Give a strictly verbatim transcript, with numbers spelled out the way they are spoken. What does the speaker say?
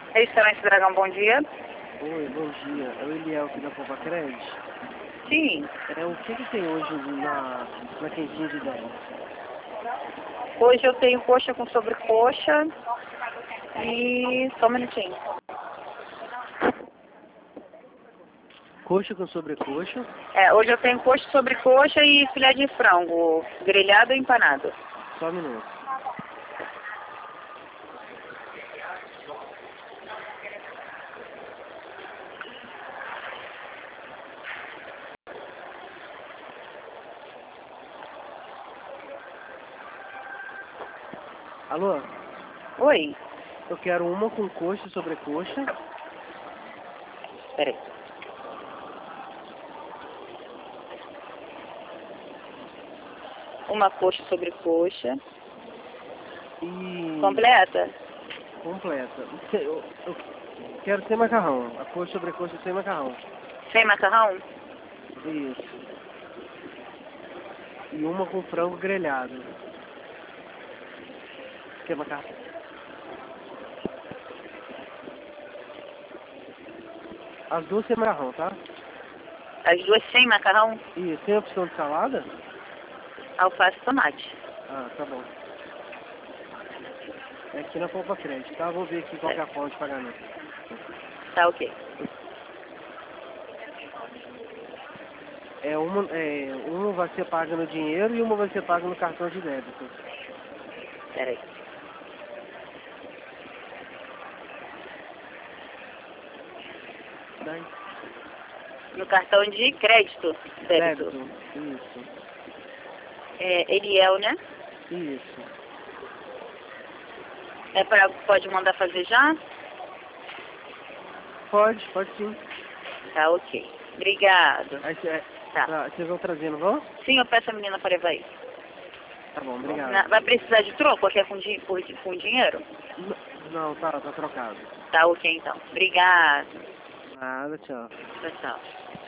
Restaurante Dragão, bom dia. Oi, bom dia. É o Eliel aqui da Poupa Crédito. Sim. É, o que que tem hoje na, na quentinha de dez? Hoje eu tenho coxa com sobrecoxa e... só um minutinho. Coxa com sobrecoxa. É, hoje eu tenho coxa sobre coxa e filé de frango, grelhado e empanado. Só um minuto. Alô? Oi. Eu quero uma com coxa e sobrecoxa. Peraí. Uma coxa sobre coxa. E... Completa? Completa. Eu, eu quero sem macarrão. A coxa e sobrecoxa sem macarrão. Sem macarrão? Isso. E uma com frango grelhado. Quer macarrão? As duas sem macarrão, tá? As duas sem macarrão? E tem opção de salada? Alface e tomate. Ah, tá bom. É aqui na Poupa Crédito, tá? Vou ver aqui qual que é a forma de pagamento. Tá ok. É uma, é, uma vai ser paga no dinheiro e uma vai ser paga no cartão de débito. Peraí. Daí? No cartão de crédito? Débito. Débito. Isso. É, Eliel, né? Isso. É pra, pode mandar fazer já? Pode, pode sim. Tá ok. Obrigado. Aí, cê- Tá. tá, vocês vão trazendo, vão? Sim, eu peço a menina para levar aí. Tá bom, obrigado. Na- Vai precisar de troco? Aqui é com, di por- com dinheiro? N- Não, tá, tá trocado. Tá ok então. Obrigado. Nada, tchau. Tchau, tchau.